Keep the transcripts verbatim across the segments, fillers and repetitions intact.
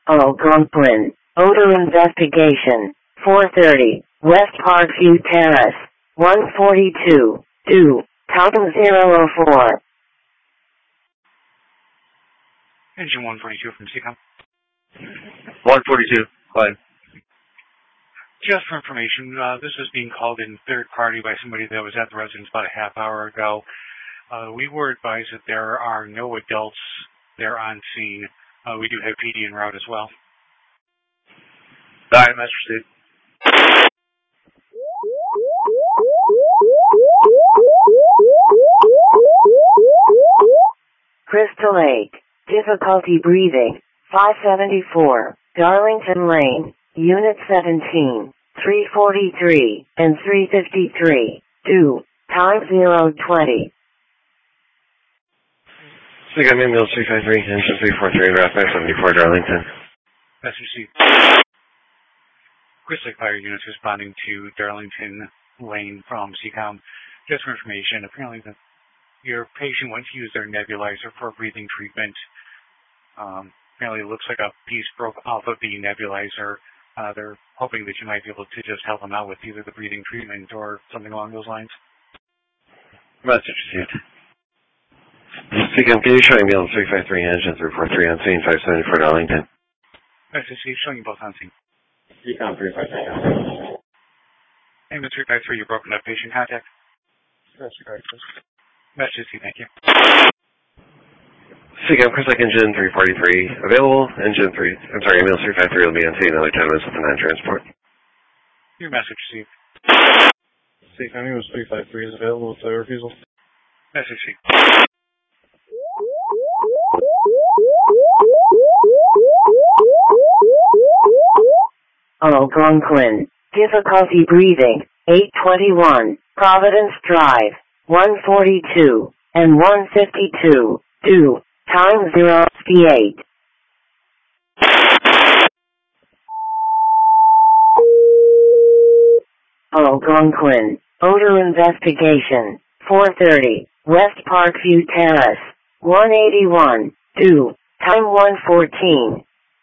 Algonquin. Odor investigation. four thirty. West Parkview Terrace. one forty-two. two. Time zero oh four. Engine one forty-two from C COM. one forty-two. Go ahead. Just for information, uh, this is being called in third party by somebody that was at the residence about a half hour ago. Uh, we were advised that there are no adults there on scene. Uh, we do have P D en route as well. All right, Master Steve. Crystal Lake. Difficulty breathing. five seventy-four. Darlington Lane. Unit seventeen. three forty-three and three fifty-three. two. Time zero twenty. C COM ambulance three five three, engine three four three, route five seventy-four, Darlington. Master Steve. Crystal Lake Fire units responding to Darlington Lane from C COM. Just for information, apparently the, your patient went to use their nebulizer for breathing treatment. Um, apparently it looks like a piece broke off of the nebulizer. Uh, they're hoping that you might be able to just help them out with either the breathing treatment or something along those lines. Message received. C COM, can you show ambulance three five three, engine three four three on scene, five seventy-four, Darlington? Message Steve, showing you both on scene. C COM three five three. Ambulance three five three, you're broken up patient contact. Message Message Steve, thank you. C COM, Crystal Lake engine three forty-three, available. Engine three, I'm sorry, ambulance three five three will be on scene another ten minutes with the non-transport. Your message, Steve. C COM, ambulance three five three is available with the refusal. Message, Steve. Algonquin. Difficulty breathing. eight twenty-one. Providence Drive. one forty-two and one fifty-two. two. Time zero fifty-eight. Algonquin. Odor investigation. four thirty. West Parkview Terrace. one eighty-one. two. Time one fourteen.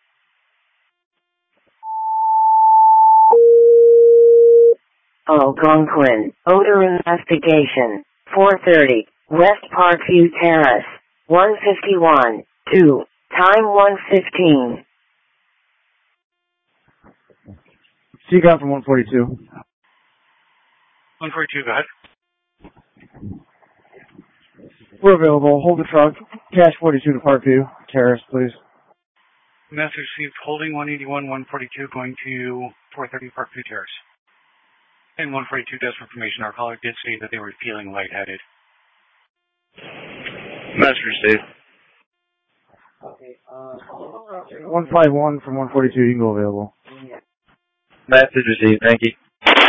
Algonquin. Odor investigation. four thirty. West Parkview Terrace. one fifty-one. two. Time one fifteen. C COM from one forty-two. one forty-two, go ahead. We're available. Hold the truck. Cash forty-two to Parkview Terrace, please. Message received, holding one eighty-one, one forty-two, going to four thirty Parkview Terrace. And one forty-two, just for information, our caller did say that they were feeling lightheaded. Master Steve. Okay, uh, one five one from one forty-two, you can go available. Message received, thank you.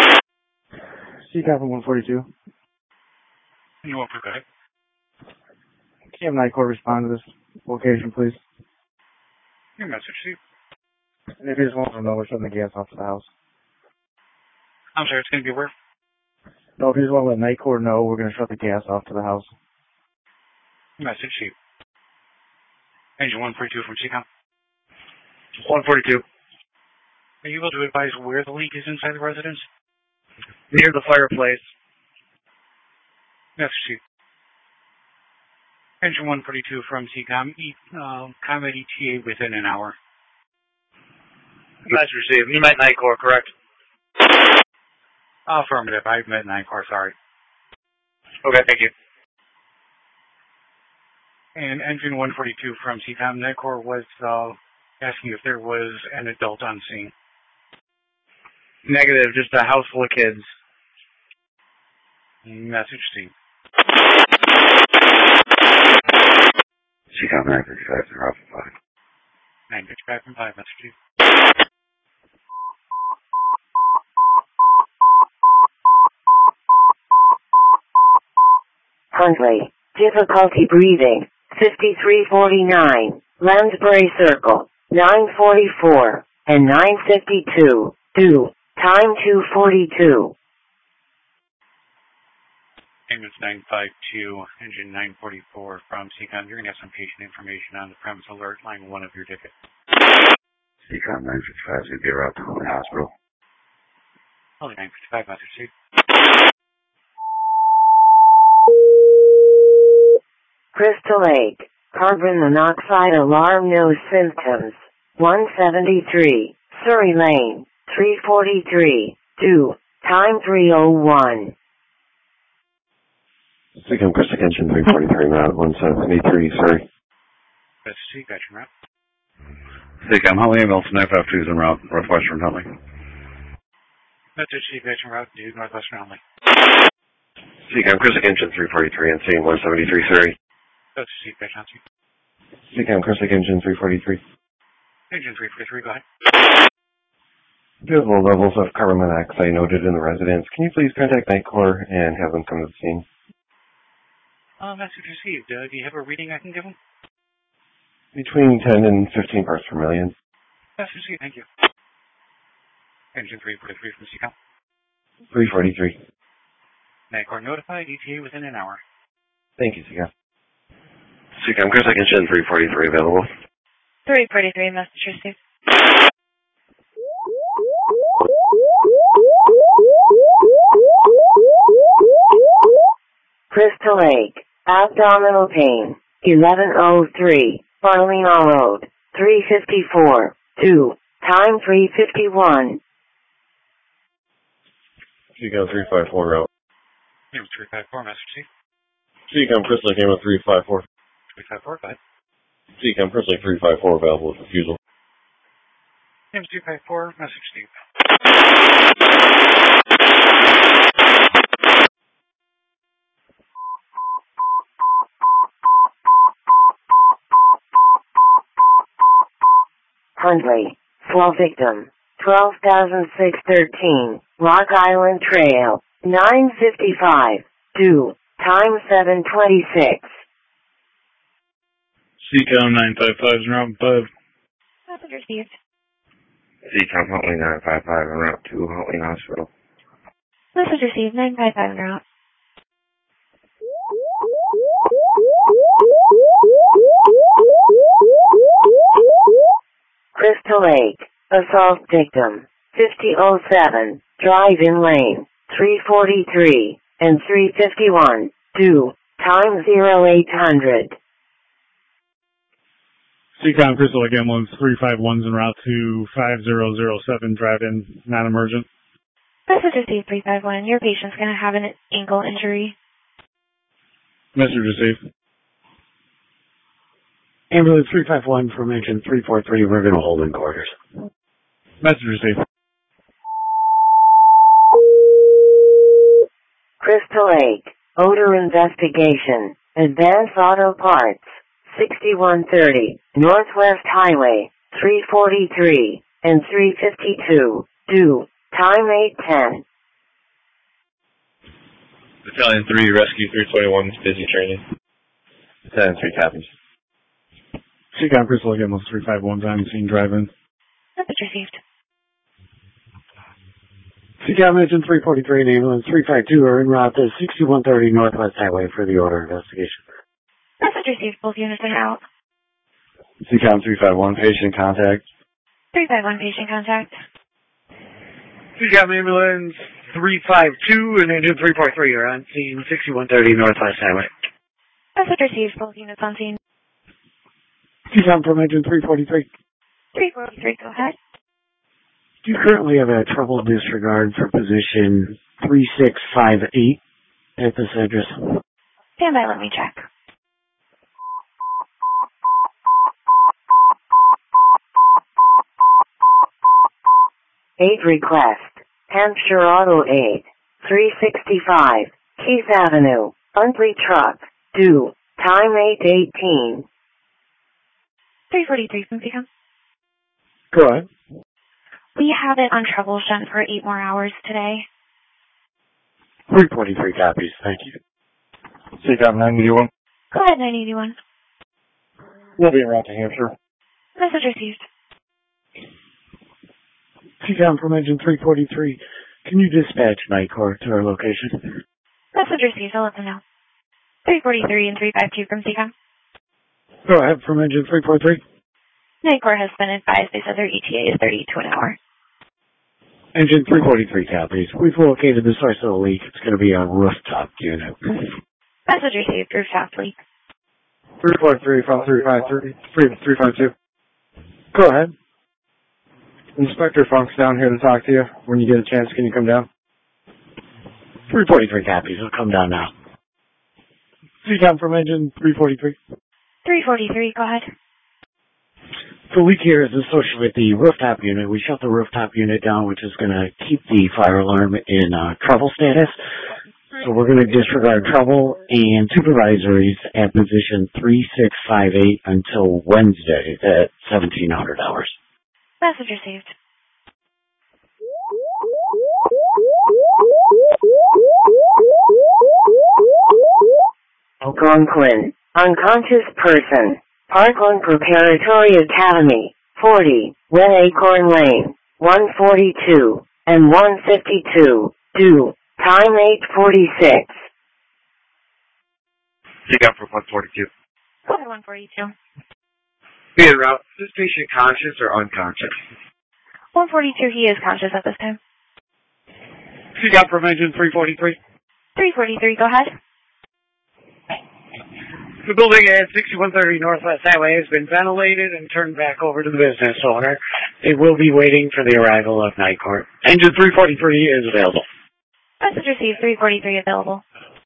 C COM from one forty-two. And you won't go ahead. Can you have Night Court respond to this location, please? Your message, Steve. And if you just want to know, we're shutting the gas off to the house. I'm sorry, it's going to be where? No, if you just want to let Night Court know, we're going to shut the gas off to the house. Message, Steve. Engine one forty-two from C COM. one forty-two. Are you able to advise where the leak is inside the residence? Near the fireplace. Message, Steve. Engine one forty-two from C COM. E, uh, combat E T A within an hour. Message received. You meant Night Court, correct? Affirmative. I meant nine car, sorry. Okay, thank you. And engine one forty-two from C COM. Nightcore was uh, asking if there was an adult on scene. Negative, just a house full of kids. Message Steve. C COM nine fifty-five, zero five. nine fifty-five from five, message Steve. Huntley. Difficulty breathing. fifty-three forty-nine. Lansbury Circle. nine forty-four and nine fifty-two. two. Time two forty-two. Ambulance nine five two, engine nine forty-four from C COM. You're going to have some patient information on the premise alert, line one of your ticket. C COM nine fifty-five is going to be a route to the hospital. Holy nine fifty-five, message received. Crystal Lake, carbon monoxide alarm, no symptoms. one seventy-three, Surrey Lane, three forty-three, two, time three oh one. C COM Crystal Engine three forty-three, route one seventy-three, Surrey. Message received, got your route. C COM Huntley ambulance nine five two is en route, northwestern Huntley. Message received, got your route to northwestern Huntley. C COM Crystal Engine three forty-three and scene one seventy-three, Surrey. Message received, got your route. C COM Crystal Engine three forty-three. Engine three forty-three, go ahead. Visible levels of carbon monoxide noted in the residence. Can you please contact Night Corps and have them come to the scene? Uh, message received. Uh, do you have a reading I can give them? Between ten and fifteen parts per million. Message received, thank you. Engine three forty-three from C COM. three forty-three. Night Corps notified, E T A within an hour. Thank you, C COM. C COM Crystal Engine three forty-three available. three forty-three, message received. Crystal Lake, abdominal pain, eleven oh three, Barlina Road, three fifty-four, two, time three fifty-one. C COM three five four route. Name three five four, message received. C COM Crystal Gamma three five four. three five four, go ahead. C COM Crystal three five four available with refusal. Name three five four, message received. Huntley, fall victim, twelve thousand six hundred thirteen, Rock Island Trail, nine fifty-five, two, time seven twenty-six. C COM nine five five is route five. Message received. C COM Huntley nine five five en route to Huntley Hospital. Message received, nine five five en route. Crystal Lake, assault victim, fifty oh seven, drive-in lane, three forty-three, and three fifty-one, two, time zero eight hundred. C COM Crystal Lake ambulance three five one's en route to five zero zero seven, drive-in, non-emergent. Message received, three five one. Your patient's going to have an ankle injury. Message received. Ambulance three five one from engine three four three, we're going to hold in quarters. Message received. Crystal Lake, odor investigation, Advanced Auto Parts, sixty-one thirty, Northwest Highway, three forty-three, and three fifty-two, two, time eight ten. Battalion three, Rescue three twenty-one, busy training. Battalion three copies. C COM Crystal Lake ambulance three five one's on scene, drive-in. Message received. C COM engine three forty-three and ambulance three five two are en route to sixty-one thirty Northwest Highway for the order investigation. Message received, both units en route. C COM three five one, patient contact. three five one, patient contact. C COM ambulance three five two and engine three forty-three are on scene sixty-one thirty Northwest Highway. Message received, both units on scene. C COM from engine three forty-three. three forty-three, go ahead. Do you currently have a trouble disregard for position three six five eight at this address? Stand by, let me check. Aid request, Hampshire Auto Aid, three sixty-five, Keith Avenue, Huntley Truck, due, time eight eighteen. three forty-three from C COM. Go ahead. We have it on trouble shunt for eight more hours today. three forty-three copies, thank you. C COM nine eighty-one. Go ahead, nine eighty-one. We'll be en route to Hampshire. Message received. C COM from engine three forty-three. Can you dispatch Night Corps to our location? Message received, I'll let them know. three forty-three and three five two from C COM. Go ahead from engine three forty-three. Nicor has been advised. They said their E T A is thirty-two an hour. Engine three forty-three copies. We've located the source of the leak. It's going to be a rooftop unit. Message received. Rooftop leak. three four three from three five three, three five two. Go ahead. Inspector Funk's down here to talk to you. When you get a chance, can you come down? three forty-three copies. It'll come down now. C COM from engine three forty-three. three forty-three, go ahead. The leak here is associated with the rooftop unit. We shut the rooftop unit down, which is going to keep the fire alarm in uh, trouble status. So we're going to disregard trouble and supervisories at position three six five eight until Wednesday at seventeen hundred hours. Message received. Algonquin, unconscious person. Parkland Preparatory Academy, forty, Wen Acorn Lane, one forty-two, and one fifty-two, due, time eight forty-six. Pick up for one forty-two. one forty-two. Be en route. Is this patient conscious or unconscious? one forty-two, he is conscious at this time. C COM from engine three forty-three. three forty-three, go ahead. The building at sixty-one thirty Northwest Highway has been ventilated and turned back over to the business owner. They will be waiting for the arrival of Nicor. Engine three forty-three is available. Message received. three forty-three available.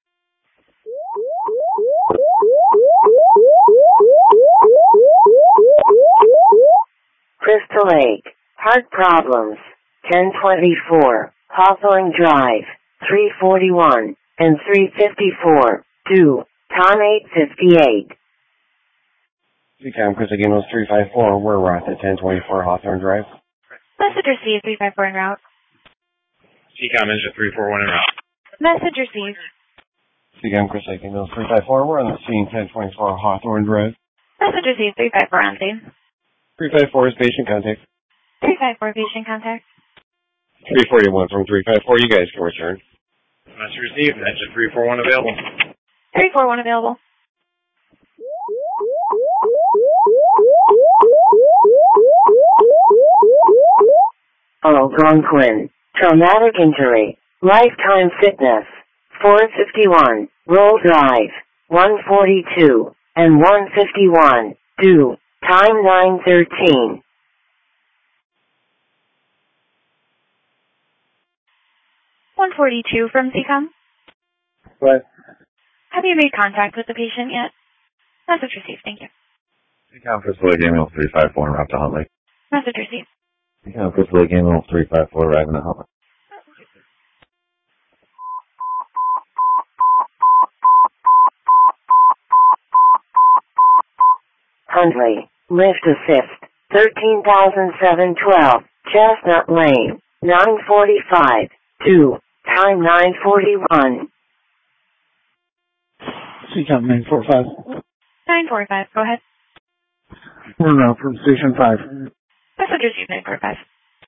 Crystal Lake, heart problems, ten twenty-four, Hawthorne Drive, three forty-one, and three fifty-four, due, time eight fifty-eight. C COM, Chris Again, three five four. We're route at ten twenty-four Hawthorne Drive. Message received. three five four en route. C COM, engine three four one en route. Message received. C COM, Chris Again, three five four. We're on the scene, ten twenty-four Hawthorne Drive. Message received. three five four on scene. three five four is patient contact. three five four patient contact. three forty-one from three five four. You guys can return. Message received. Engine three four one available. three four one available. Algonquin, traumatic injury, lifetime fitness, four fifty-one, Roll Drive, one forty-two, and one fifty-one, due, time nine thirteen. one forty-two from C COM. What? Have you made contact with the patient yet? Message received. Thank you. C COM, Chris Again, three five four en route to Huntley. Message received. C COM, Chris Again, three five four arriving at Huntley. Huntley, lift assist, thirteen thousand seven twelve, Chestnut Lane, nine forty-five, due, time nine forty-one. C COM nine four five. nine four five, go ahead. We're now from station five. Message received. nine four five.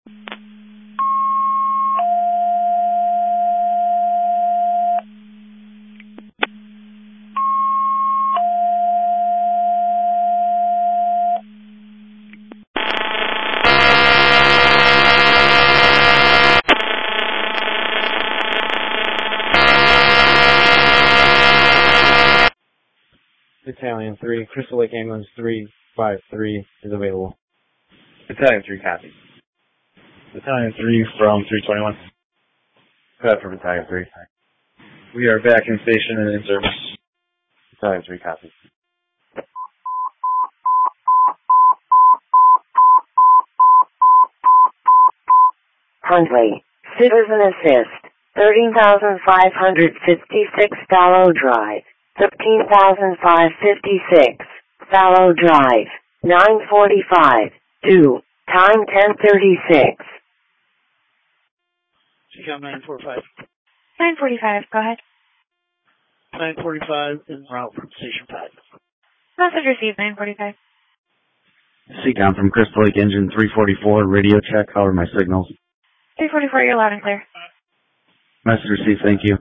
Battalion three, Crystal Lake Ambulance three five three is available. Battalion three copy. Battalion three from three twenty-one. Cut for Battalion three. We are back in station and in service. Battalion three copy. Huntley, citizen assist, thirteen thousand five hundred fifty-six Fallow Drive, thirteen thousand five hundred fifty-six, Fallow Drive, nine forty-five, due, time ten thirty-six. C COM nine four five. nine forty-five, go ahead. nine forty-five en route from station five. Message received. nine forty-five. C COM from Crystal Lake Engine three forty-four, radio check, how are my signals? three forty-four, you're loud and clear. Message received, thank you.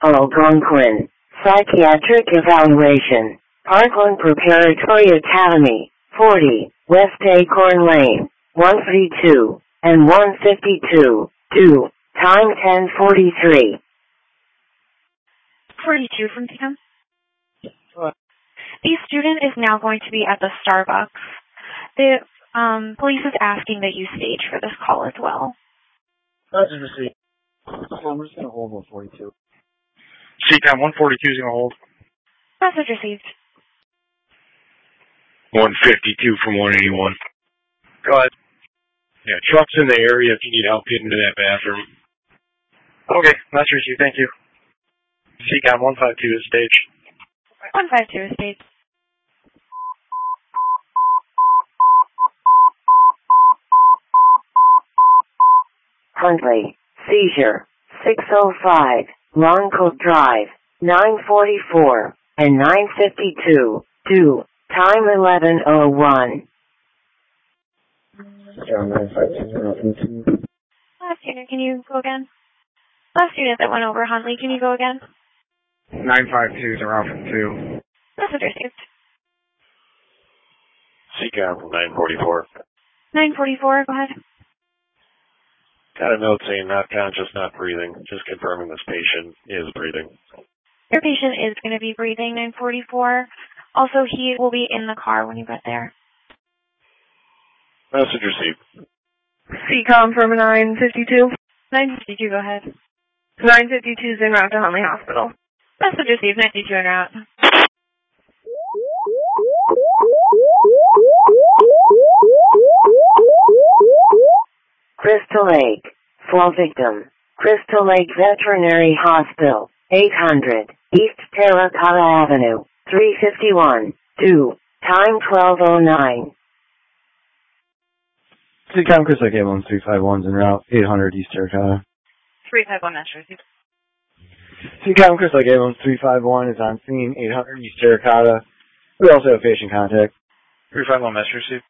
Algonquin. Psychiatric Evaluation. Parkland Preparatory Academy. forty. West Acorn Lane. one thirty-two. And one fifty-two. two. Time ten forty-three. forty-two from T M. The student is now going to be at the Starbucks. The um, police is asking that you stage for this call as well. Message received. I'm just going to hold one forty-two. C COM one forty-two is going to hold. Message received. one fifty-two from one eighty-one. Go ahead. Yeah, truck's in the area if you need help getting to that bathroom. Okay, message received. Thank you. C COM one fifty-two is staged. one fifty-two is staged. Huntley. Seizure. six oh five. Longcoat Drive. nine forty-four. And nine fifty-two. two. Time eleven oh one. Last student, can you go again? Last student that went over Huntley, can you go again? nine five two is around from two. Message received. C COM nine forty-four. nine forty-four, go ahead. Got a note saying not conscious, not breathing. Just confirming this patient is breathing. Your patient is going to be breathing, nine forty-four. Also, he will be in the car when you get there. Message received. C COM from nine fifty-two. nine fifty-two, go ahead. nine fifty-two is en route to Huntley Hospital. Message received, nine fifty-two en route. Crystal Lake. Fall victim. Crystal Lake Veterinary Hospital. eight hundred. East Terracotta Avenue. three fifty-one. two. Time twelve oh nine. C COM Chris Lake ambulance three five one is en route, eight hundred East Terracotta. three five one, message received. C COM Chris Lake ambulance three five one is on scene, eight hundred East Terracotta. We also have patient contact. three five one, message received.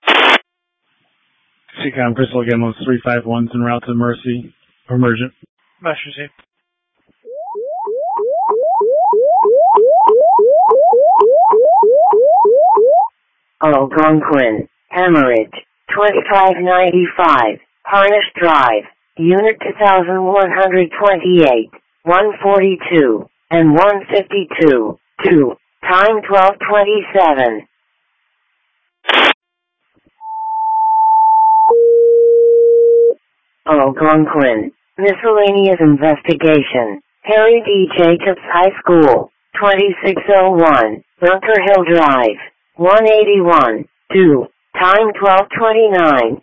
C COM Crystal again was three five one's en route to Mercy. Emergent. Message received. Algonquin. Hemorrhage. twenty-five ninety-five. Harnish Drive. Unit two thousand one hundred twenty-eight. one forty-two. And one fifty-two. two. Time twelve twenty-seven. Algonquin. Miscellaneous investigation. Harry D. Jacobs High School. twenty-six oh one. Bunker Hill Drive. one eighty-one. two. Time twelve twenty-nine.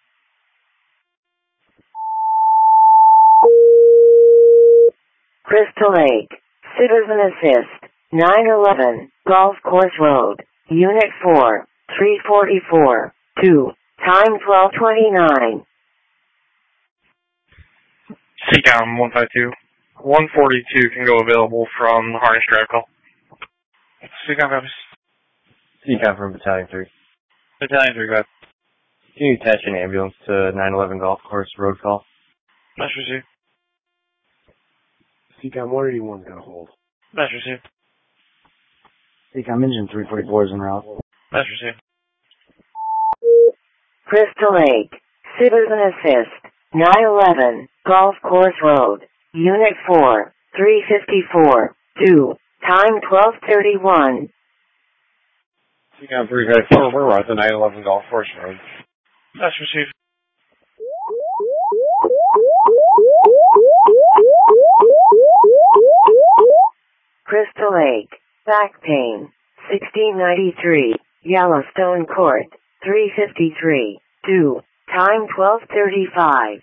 Crystal Lake. Citizen Assist. nine eleven. Golf Course Road. Unit four. three forty-four. two. Time twelve twenty-nine. C COM one fifty-two. one forty-two can go available from the Harnish Drive call. C COM copies. C COM from Battalion three. Battalion three, go ahead. Can you attach an ambulance to nine eleven Golf Course Road call? Message received. C COM one eighty-one is going to hold. Message received. C COM engine three forty-four is en route. Message received. Crystal Lake. Citizen Assist. nine eleven. Golf Course Road. Unit four. three fifty-four. two. Time twelve thirty-one. C COM three fifty-four, we're at the nine eleven Golf Course Road. Message received. Crystal Lake. Back pain. sixteen ninety-three. Yellowstone Court. three fifty-three. two. Time twelve thirty-five.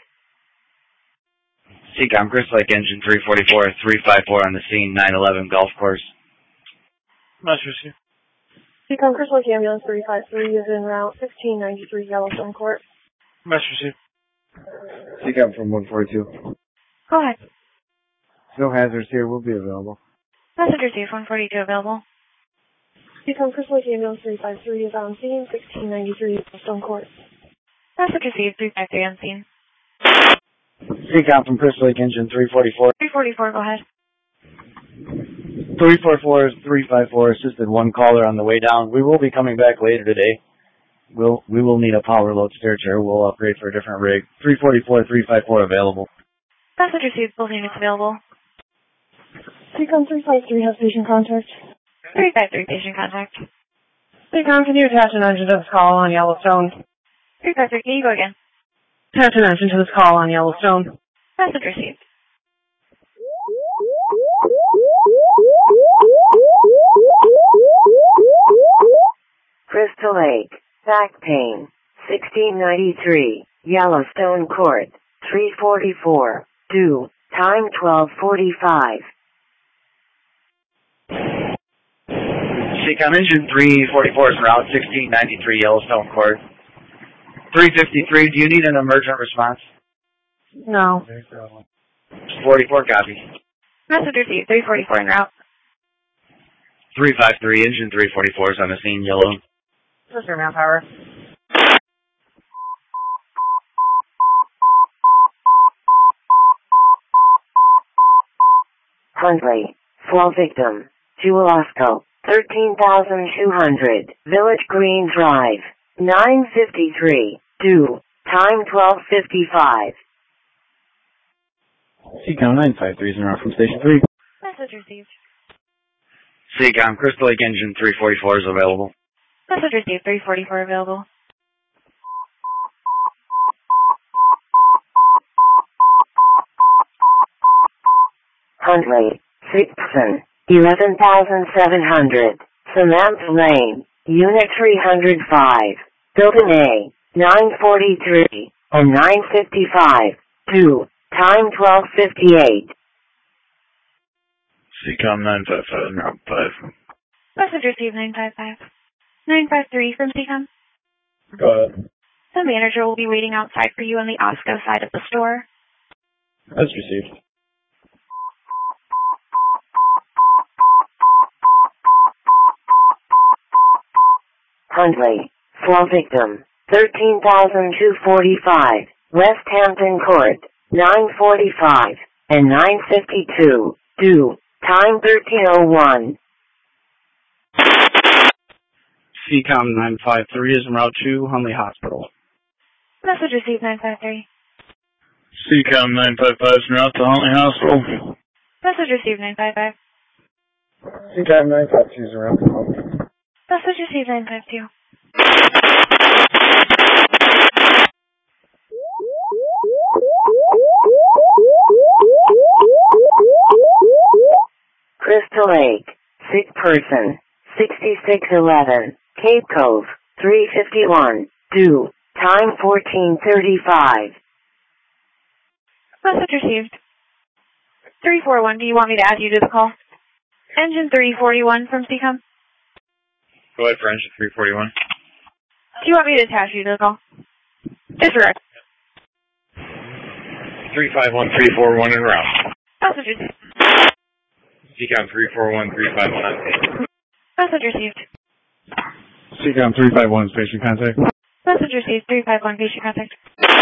C COM Chris Lake engine three forty-four, three five four on the scene, nine eleven Golf Course. Message received. C COM Chris Lake ambulance three five three is en route, sixteen ninety-three Yellowstone Court. Message received. C COM from one forty-two. Go ahead. No hazards here, will be available. Message received, one forty-two available. C COM Chris Lake ambulance three five three is on scene, sixteen ninety-three Yellowstone Court. Message received, three five three on scene. C COM from Chris Lake engine three forty-four. three forty-four, go ahead. three four four is three five four, assisted one caller on the way down. We will be coming back later today. We'll, we will need a power load stair chair. We'll upgrade for a different rig. three forty-four, three five four available. Message received. Both units available. Seacom three five three has patient contact. three five three, patient contact. Seacom, can you attach an engine to this call on Yellowstone? three five three, can you go again? Attach an engine to this call on Yellowstone. Message received. Crystal Lake, back pain, sixteen ninety-three, Yellowstone Court, three forty-four, due, time twelve forty-five. Seacom engine three forty-four is route sixteen ninety-three, Yellowstone Court. three fifty-three, do you need an emergent response? No. forty-four, copy. Message received. three forty-four en route. three five three, engine three forty-four is on the scene, yellow. This is your manpower. Huntley, fall victim, Julasco, thirteen thousand two hundred, Village Green Drive, nine fifty-three, due, time twelve fifty-five. Seacom nine five three is en route from Station three. Message received. Seacom, Crystal Lake engine three forty-four is available. Message received. three forty-four available. Huntley, Sixton, eleven thousand seven hundred, Samantha Lane, Unit three oh five, Building A, nine forty-three, and nine fifty-five, due, time twelve fifty-eight. Seacom nine five five, en route five. Message received. nine five five. nine five three from Seacom. Go ahead. The manager will be waiting outside for you on the Osco side of the store. That's received. Huntley, fall victim, thirteen thousand two hundred forty-five, West Hampton Court, nine forty-five, and nine fifty-two, due, time thirteen oh one. Seacom nine five three is en route to Huntley Hospital. Message received. nine five three. Seacom nine five five is en route to Huntley Hospital. Message received. nine five five. Seacom nine five two is en route to Huntley. Message received. nine five two. Crystal Lake, sick person, sixty-six eleven, Cape Cove, three fifty-one, due, time fourteen thirty-five. Message received. three four one, do you want me to add you to the call? Engine three forty-one from Seacom. Go ahead for engine three forty-one. Do you want me to attach you to the call? Disregard. three five one, three four one en route. Message received. Seacom three four one, three five one on page. Message received. Seacom three five one is patient contact. Message received. three five one, patient contact.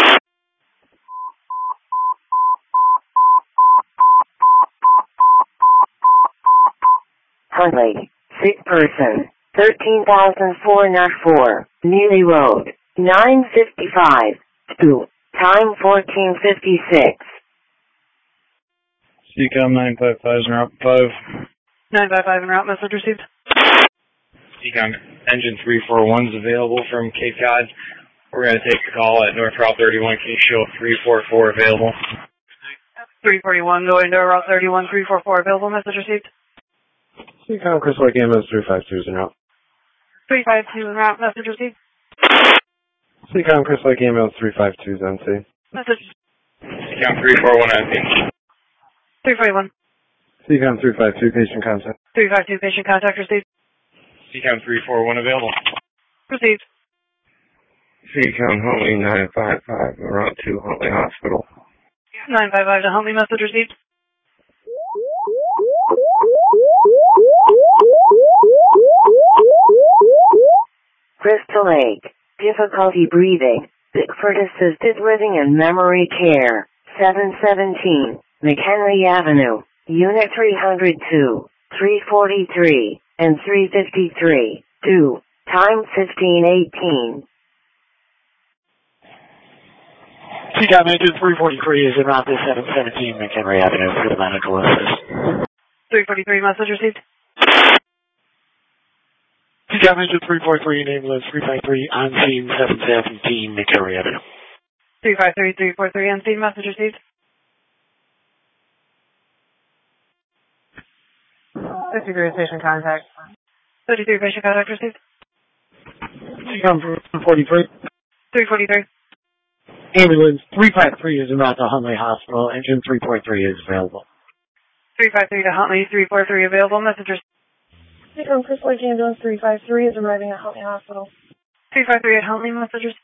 Huntley, sick person, thirteen thousand four hundred four, Neely Road, nine fifty-five, due, time fourteen fifty-six. Seacom nine five five is en route five. nine five five en route. Message received. Seacom engine three four one is available from Cape Cod. We're going to take the call at North Route thirty-one. Can you show three four four available? three forty-one going to Route thirty-one, three four four available. Message received. Seacom Crystal Lake ambulance three five two is en route. three five two en route. Message received. Seacom Crystal Lake ambulance three five two is N C. Message. Seacom three four one on page. three forty-one. Seacom three five two patient contact. three five two patient contact received. Seacom three four one available. Received. Seacom Huntley nine five five en route to Huntley Hospital. nine five five to Huntley. Message received. Crystal Lake, difficulty breathing, Bickford Assisted Living and Memory Care, seven seventeen, McHenry Avenue, Unit three hundred two, three forty-three, and three fifty-three. two. Time fifteen eighteen. C COM engine three forty-three is en route to seven seventeen McHenry Avenue for the medical assist. three forty-three, message received. C COM engine three forty-three, ambulance three five three, on scene seven seventeen McHenry Avenue. three five three, three four three, on scene, message received. fifty-three station contact. thirty-three patient contact received. C COM three forty-three. three forty-three. Ambulance three five three is en route to Huntley Hospital. Engine three forty-three is available. three five three to Huntley, three four three available. Message received. From Chris Lake Ambulance three five three is arriving at Huntley Hospital. three five three at Huntley, message received.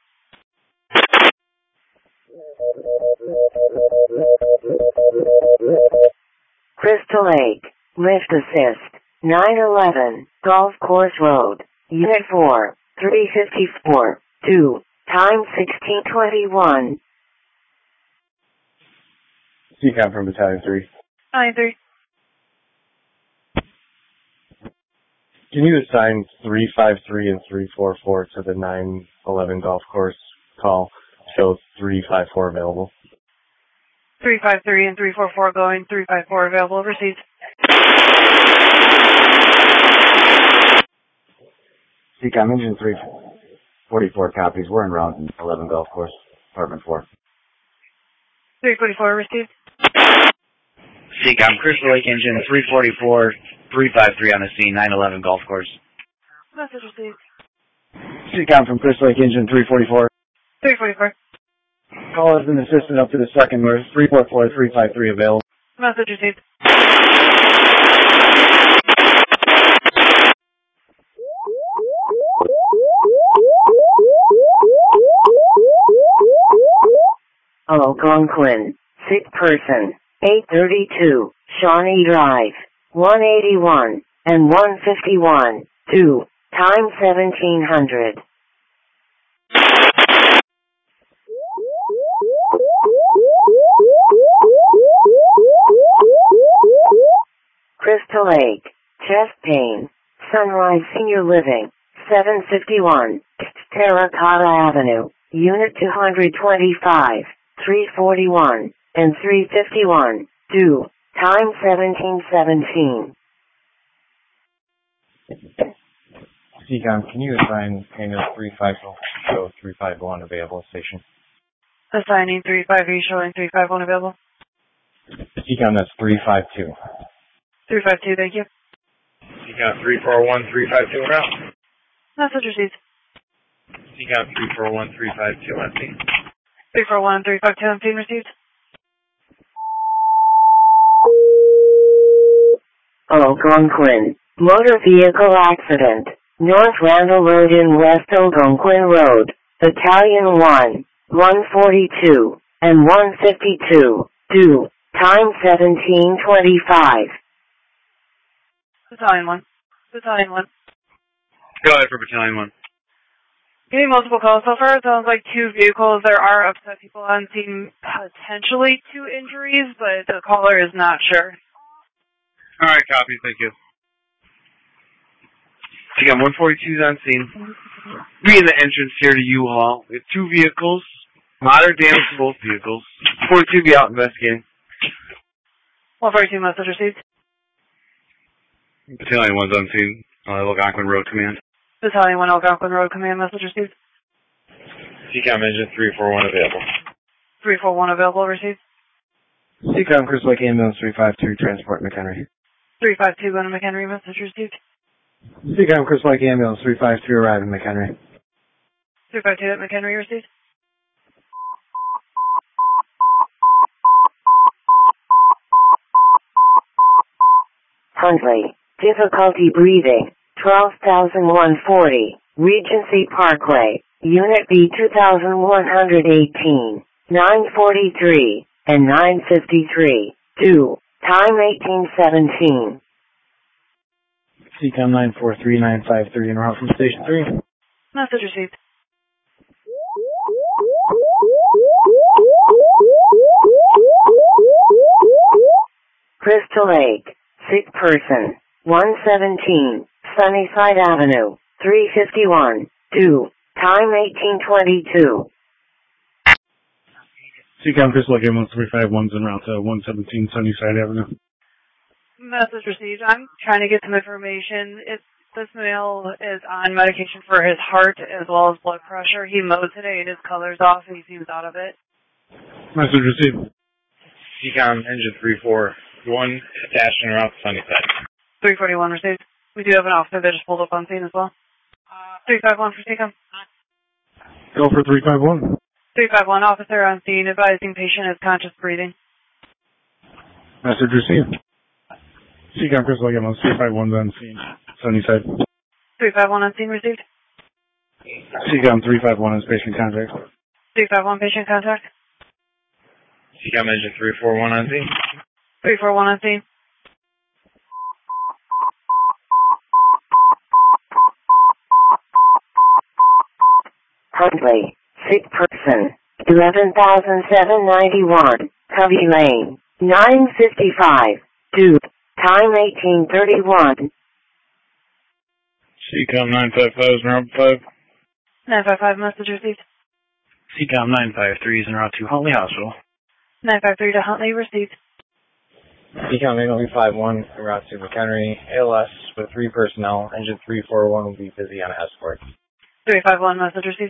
Crystal Lake, lift assist, nine eleven, Golf Course Road, Unit four, three fifty-four, two, time sixteen twenty-one. C COM from Battalion three. nine three. Can you assign three five three and three four four to the nine eleven golf course call? Show three five four available. three five three and three four four going, three five four available, received. C COM engine three forty-four copies. We're en route in eleven golf course, apartment four. three forty-four received. C COM Crystal Lake engine three forty-four, three five three on the scene, nine eleven golf course. Message received. C COM from Crystal Lake engine three forty-four. three forty-four. Call as an assistant up to the second where three four four, three five three available. Message received. Algonquin, sick person, eight thirty-two, Shawnee Drive, one eighty-one, and one fifty-one, two, time seventeen hundred. Crystal Lake, chest pain, Sunrise Senior Living, seven fifty-one, Terracotta Avenue, Unit two twenty-five, three forty-one, and three fifty-one, two, time seventeen seventeen. C COM, can you assign ambulance three five zero, three five one available station? Assigning three five three, showing three five one available. C COM, that's three five two. three five two, thank you. C COM three four one, three five two route. Message received. C COM three four one, three five two on scene. three four one, three five two on scene received. Algonquin, motor vehicle accident, North Randall Road in West Algonquin Road, Battalion one, one forty-two, and one fifty-two, two, time seventeen twenty-five. Battalion one. Battalion one. Go ahead for Battalion one. Getting multiple calls so far. It sounds like two vehicles. There are upset people on scene, potentially two injuries, but the caller is not sure. All right, copy. Thank you. C COM one forty-two is on scene. Be in the entrance here to U-Haul. We have two vehicles. Moderate damage to both vehicles. forty-two be out investigating. one forty-two message received. Battalion one's on scene. Uh, Algonquin Road Command. Battalion one Algonquin Road Command message received. C COM engine three four one available. three four one available received. C COM Crystal Lake ambulance three five two, transport McHenry. three five two going to McHenry message received. C COM Crystal Lake ambulance three five two arriving McHenry. three five two at McHenry received. Huntley, difficulty breathing, twelve thousand one hundred forty, Regency Parkway, Unit B two thousand one hundred eighteen, nine forty-three, and nine fifty-three, two, time eighteen seventeen. C COM nine four three nine five three en route from Station three. Message received. Crystal Lake, sick person, one seventeen, Sunnyside Avenue, three fifty-one, two, time eighteen twenty-two. Seacom Crystal Lake one three five one's en route to one seventeen Sunnyside Avenue. Message received. I'm trying to get some information. It's, this male is on medication for his heart as well as blood pressure. He mowed today and his color's off and he seems out of it. Message received. Seacom engine three four one attached en route to Sunnyside. three forty-one received. We do have an officer that just pulled up on scene as well. three five one for Seacom. Go for three five one. three five one officer on scene advising patient is conscious breathing. Message received. Seacom Crystal Lake three five one's on scene. Sunnyside. three five one on scene received. Seacom three five one is patient contact. three five one patient contact. Seacom engine three four one on scene. three four one on scene. Huntley, sick person, eleven thousand seven hundred ninety-one, Covey Lane, nine fifty-five, two, time eighteen thirty-one. Seacom nine five five is en route five. nine five five message received. Seacom nine five three is en route to Huntley Hospital. nine five three to Huntley received. Seacom eight five one en route to McHenry, A L S with three personnel. Engine three four one will be busy on escort. three five one message received.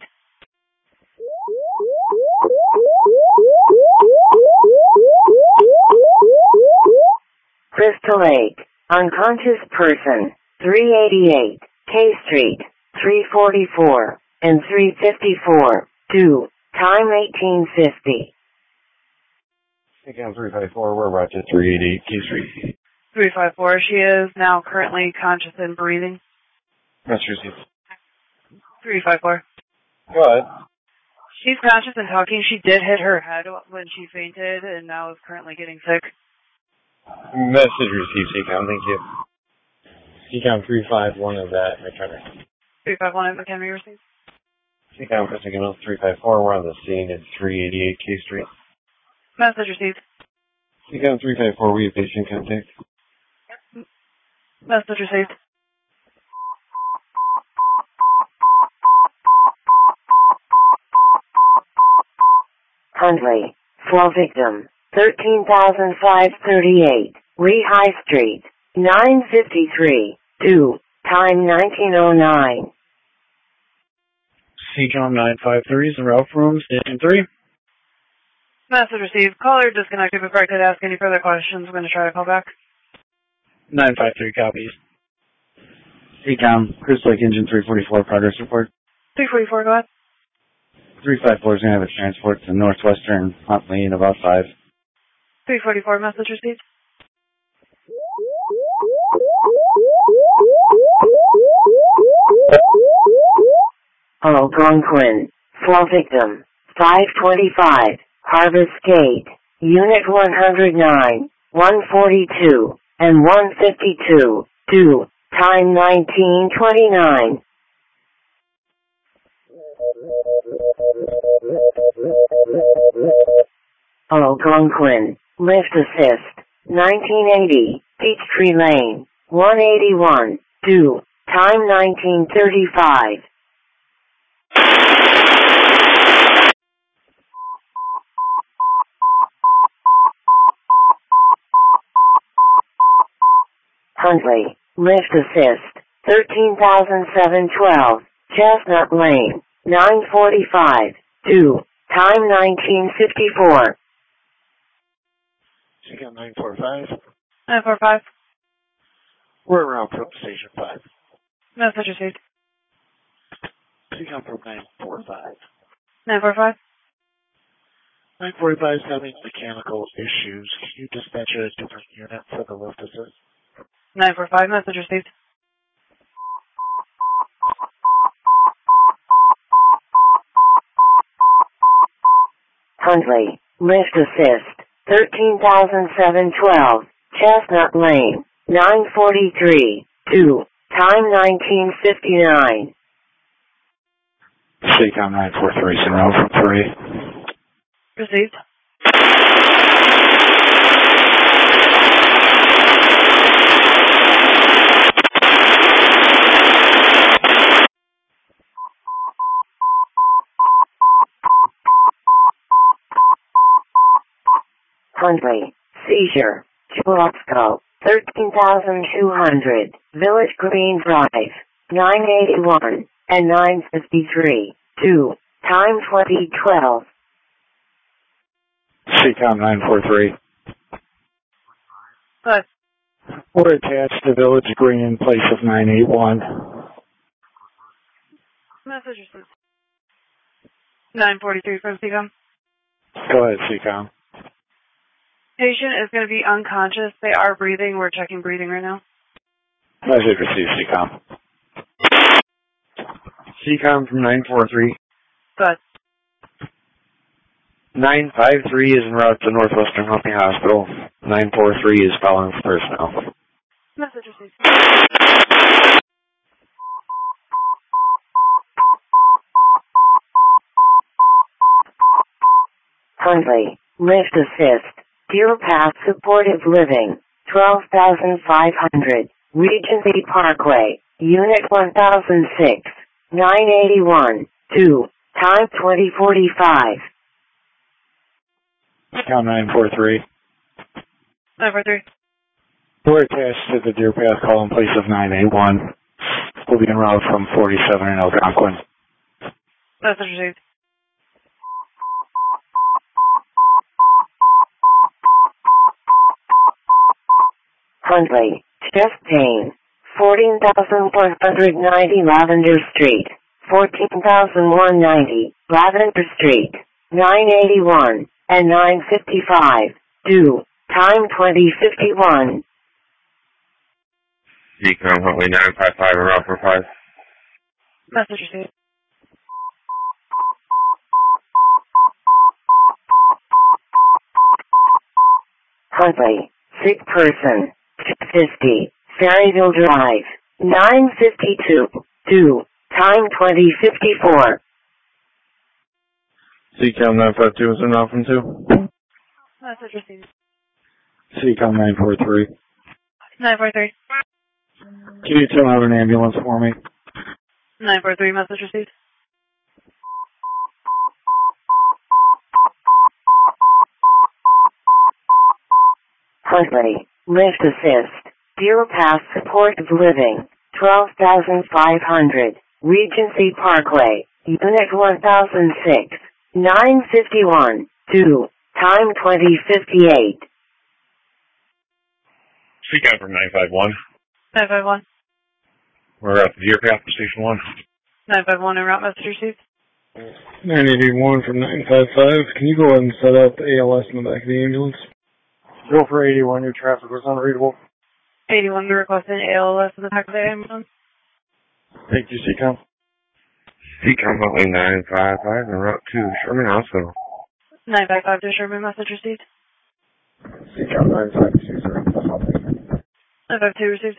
Crystal Lake, unconscious person, three eighty-eight, K Street, three forty-four, and three fifty-four, two, time eighteen fifty. Seacom three five four, we're about to three eighty-eight K Street. three five four, she is now currently conscious and breathing. Message received. three five four. Go ahead. She's conscious and talking. She did hit her head when she fainted and now is currently getting sick. Message received, Seacom, thank you. Seacom three five one is at McHenry. three five one at McHenry received. Seacom Crystal three five four, we're on the scene at three eighty-eight K Street. Message received. Seacom three five four, we have patient contact. Message received. Huntley, flow victim, thirteen thousand five hundred thirty-eight, Lee High Street, nine fifty-three, two, time nineteen oh nine. Seacom nine five three is en route from station three. Message received. Caller disconnected before I could ask any further questions. I'm going to try to call back. nine five three copies. Seacom Crystal Lake engine three forty-four progress report. three forty-four, go ahead. three five four is going to have a transport to Northwestern Huntley in about five. three forty-four, message received. Algonquin, flow victim, five twenty-five, Harvest Gate, Unit one oh nine, one forty-two, and one fifty-two, two, time nineteen twenty-nine. Algonquin, lift assist, nineteen eighty, Peachtree Lane, one eighty-one, two, time nineteen thirty-five. Huntley, lift assist, thirteen thousand seven hundred twelve, Chestnut Lane, nine forty-five, two, time nineteen fifty-four. Seacom nine four five. nine four five. We're around from station five. Message received. Seacom from nine four five. nine four five. nine forty-five is having mechanical issues. Can you dispatch a different unit for the lift assist? nine four five, message received. Huntley, lift assist, thirteen thousand seven hundred twelve, Chestnut Lane, nine forty-three, two, time nineteen fifty-nine. Seacom nine four three, en route from three. Received. Huntley, seizure, Chulosco, thirteen thousand two hundred, Village Green Drive, nine eighty-one, and nine fifty-three, two, time twenty twelve. C COM nine four three. Good. We're attached to Village Green, place of nine eight one. Message received. nine forty-three from C COM. Go ahead, C COM. Patient is going to be unconscious. They are breathing. We're checking breathing right now. Message received, C COM. C COM from nine four three. Good. nine five three is en route to Northwestern Huntley Hospital. nine four three is following for personnel. Message received. Huntley, lift assist, Deer Path Supportive Living, twelve thousand five hundred, Regency Parkway, Unit one thousand six, nine eighty-one, two, time twenty forty-five. Count nine four three. nine four three. We're attached to the Deer Path call in place of nine eight one. We'll be en route from forty-seven in Algonquin. Message received. Huntley, chest pain, fourteen thousand one hundred ninety Lavender Street, fourteen thousand one hundred ninety Lavender Street, nine eighty-one, and nine fifty-five, two, time twenty fifty-one. C COM Huntley nine five five and route for five. Message received. Huntley, sick person, fifty, Ferryville Drive, nine fifty-two, two, time twenty fifty-four. C COM nine five two is in route from two. Message received. C COM nine four three. nine four three. Can you tell out an ambulance for me? nine four three, message received. Huntley, lift assist, Deer Path Supportive Living, twelve thousand five hundred, Regency Parkway, Unit one thousand six, nine fifty-one, two, time twenty fifty-eight. C COM from nine five one. nine five one. We're at the Deer Path for Station one. nine five one en route, message received. nine eighty-one from nine five five. Can you go ahead and set up A L S in the back of the ambulance? Go for eighty-one, your traffic was unreadable. eighty-one, we're requesting A L S in the back of the ambulance. Thank you, C COM. C COM Huntley nine five five and route to Sherman Hospital. nine five five to Sherman, message received. C COM nine five two three. nine five two received.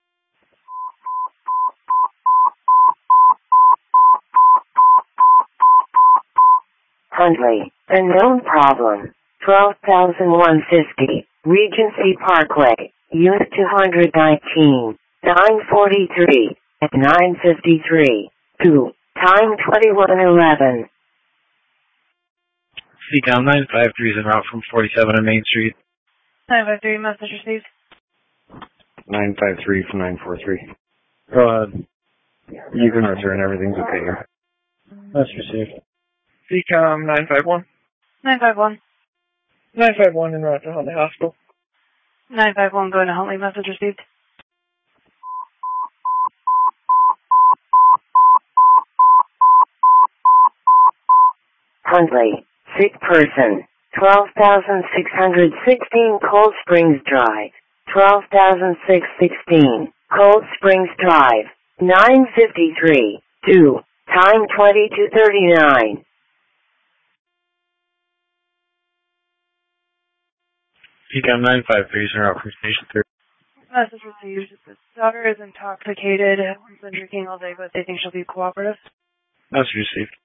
Huntley, a known problem, twelve thousand one hundred fifty, Regency Parkway, Unit two hundred nineteen, nine forty-three, and nine fifty-three, two, time twenty-one eleven. C COM nine five three is en route from forty-seven on Main Street. nine five three, message received. nine five three from nine four three. Go ahead. You can return, everything's okay here. That's received. C COM nine five one. nine five one. nine five one en route to Huntley Hospital. nine five one going to Huntley, message received. Huntley, sick person, twelve thousand six hundred sixteen Cold Springs Drive, twelve thousand six hundred sixteen Cold Springs Drive, nine fifty-three, two, time twenty-two thirty-nine. C COM nine five three is en route from Station three. Message received. The daughter is intoxicated. She's been drinking all day, but they think she'll be cooperative. Message received.